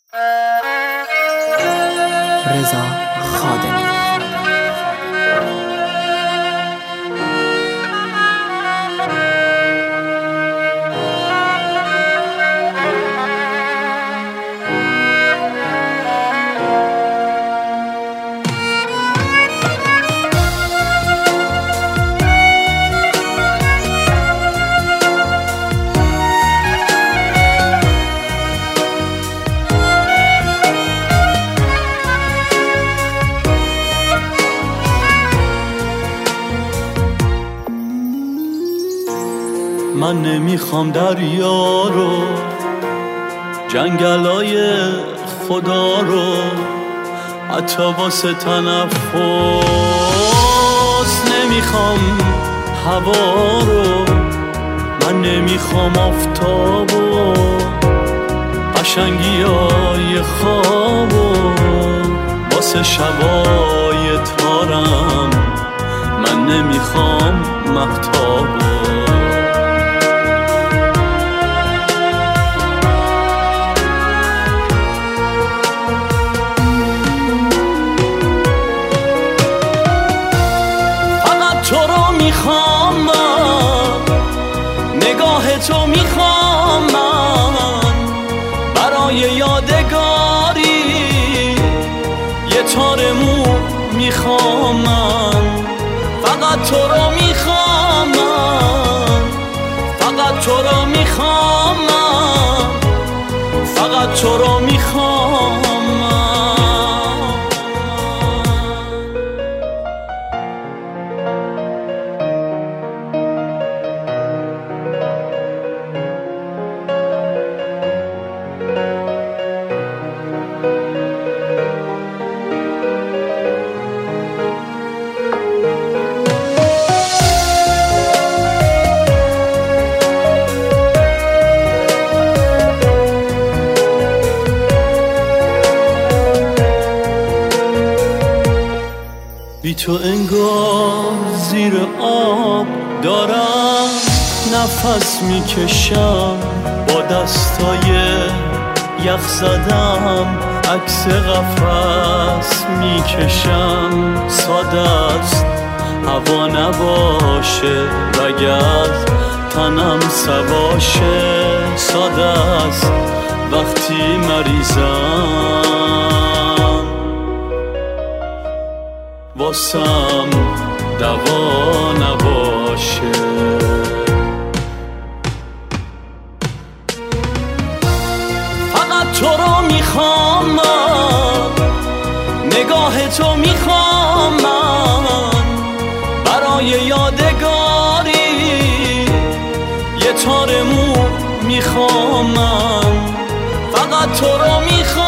رضا خادمی. من نمیخوام دریا رو، جنگلای خدا رو، حتی واسه تنفس نمیخوام هوا رو. من نمیخوام آفتاب و قشنگیای خواب و واسه شبای تارم. من نمیخوام مهتاب و تو رو میخوام من، نگاه تو میخوام من، برای یادگاری یه تار مو میخوام من. فقط تو رو میخوام من، فقط تو رو میخوام من، فقط تو رو میخوام من. بی تو انگار زیر آب دارم نفس میکشم، با دستای یخ زدم عکس قفس میکشم. ساده است هوا نباشه، رگ از تنم سباشه. ساده است وقتی مریضم واسم دوا نباشه. فقط تو رو میخوام من، نگاه تو میخوام من، برای یادگاری یه تار مو میخوام من. فقط تو رو میخوام